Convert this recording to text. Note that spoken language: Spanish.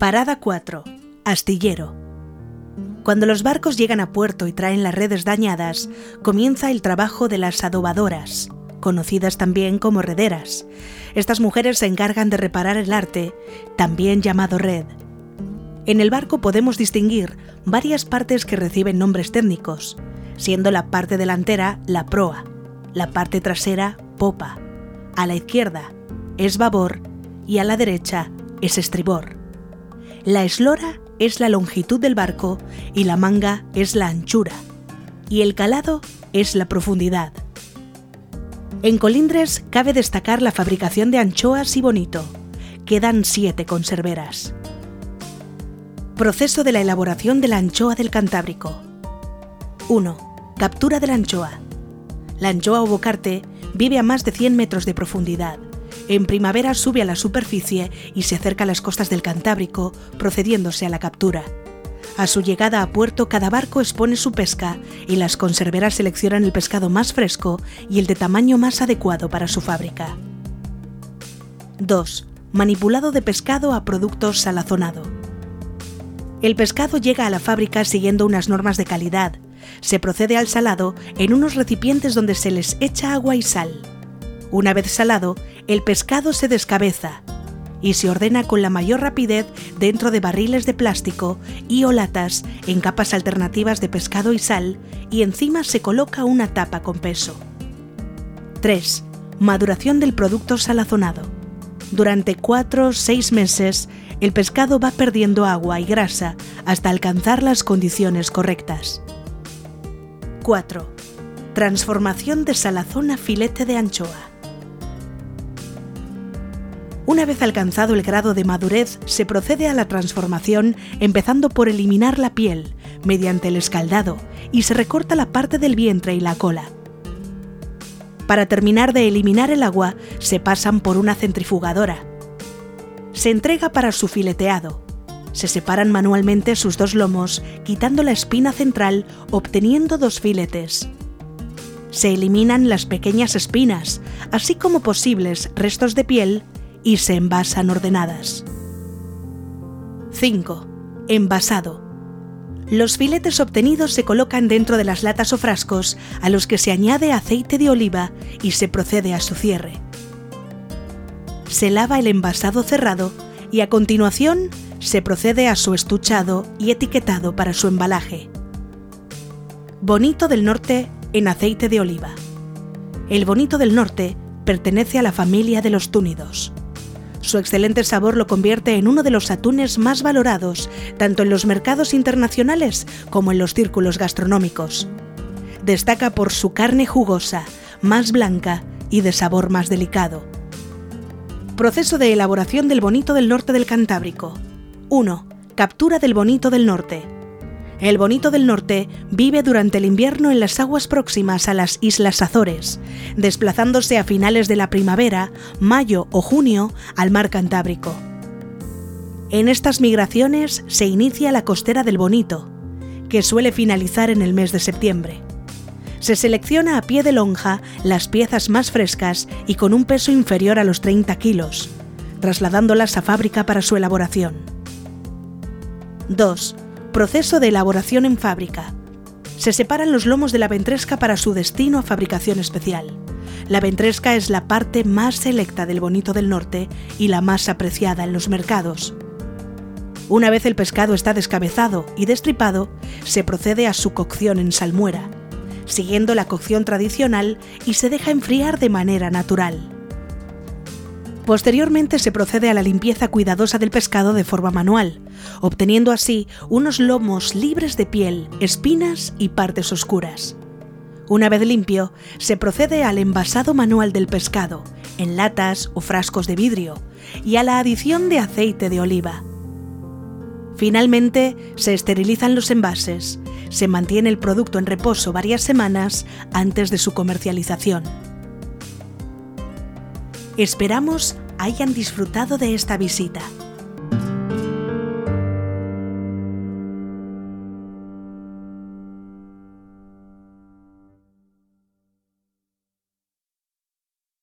Parada 4. Astillero. Cuando los barcos llegan a puerto y traen las redes dañadas, comienza el trabajo de las adobadoras, conocidas también como rederas. Estas mujeres se encargan de reparar el arte, también llamado red. En el barco podemos distinguir varias partes que reciben nombres técnicos, siendo la parte delantera la proa, la parte trasera popa, a la izquierda es babor y a la derecha es estribor. La eslora es la longitud del barco y la manga es la anchura, y el calado es la profundidad. En Colindres cabe destacar la fabricación de anchoas y bonito. Quedan 7 conserveras. Proceso de la elaboración de la anchoa del Cantábrico. 1. Captura de la anchoa. La anchoa o bocarte vive a más de 100 metros de profundidad. En primavera sube a la superficie y se acerca a las costas del Cantábrico, procediéndose a la captura. A su llegada a puerto, cada barco expone su pesca y las conserveras seleccionan el pescado más fresco y el de tamaño más adecuado para su fábrica. 2. Manipulado de pescado a productos salazonado. El pescado llega a la fábrica siguiendo unas normas de calidad. Se procede al salado en unos recipientes donde se les echa agua y sal. Una vez salado, el pescado se descabeza y se ordena con la mayor rapidez dentro de barriles de plástico y o latas en capas alternativas de pescado y sal, y encima se coloca una tapa con peso. 3. Maduración del producto salazonado. Durante 4-6 meses, el pescado va perdiendo agua y grasa hasta alcanzar las condiciones correctas. 4. Transformación de salazón a filete de anchoa. Una vez alcanzado el grado de madurez, se procede a la transformación empezando por eliminar la piel mediante el escaldado y se recorta la parte del vientre y la cola. Para terminar de eliminar el agua, se pasan por una centrifugadora. Se entrega para su fileteado. Se separan manualmente sus 2 lomos, quitando la espina central, obteniendo 2 filetes. Se eliminan las pequeñas espinas, así como posibles restos de piel, y se envasan ordenadas. 5. Envasado. Los filetes obtenidos se colocan dentro de las latas o frascos a los que se añade aceite de oliva y se procede a su cierre. Se lava el envasado cerrado y a continuación se procede a su estuchado y etiquetado para su embalaje. Bonito del Norte en aceite de oliva. El bonito del Norte pertenece a la familia de los túnidos. Su excelente sabor lo convierte en uno de los atunes más valorados, tanto en los mercados internacionales como en los círculos gastronómicos. Destaca por su carne jugosa, más blanca y de sabor más delicado. Proceso de elaboración del bonito del norte del Cantábrico. 1. Captura del bonito del norte. El bonito del norte vive durante el invierno en las aguas próximas a las Islas Azores, desplazándose a finales de la primavera, mayo o junio, al mar Cantábrico. En estas migraciones se inicia la costera del bonito, que suele finalizar en el mes de septiembre. Se selecciona a pie de lonja las piezas más frescas y con un peso inferior a los 30 kilos, trasladándolas a fábrica para su elaboración. 2. Proceso de elaboración en fábrica. Se separan los lomos de la ventresca para su destino a fabricación especial. La ventresca es la parte más selecta del bonito del norte y la más apreciada en los mercados. Una vez el pescado está descabezado y destripado, se procede a su cocción en salmuera, siguiendo la cocción tradicional, y se deja enfriar de manera natural. Posteriormente se procede a la limpieza cuidadosa del pescado de forma manual, obteniendo así unos lomos libres de piel, espinas y partes oscuras. Una vez limpio, se procede al envasado manual del pescado, en latas o frascos de vidrio, y a la adición de aceite de oliva. Finalmente, se esterilizan los envases. Se mantiene el producto en reposo varias semanas antes de su comercialización. Esperamos hayan disfrutado de esta visita.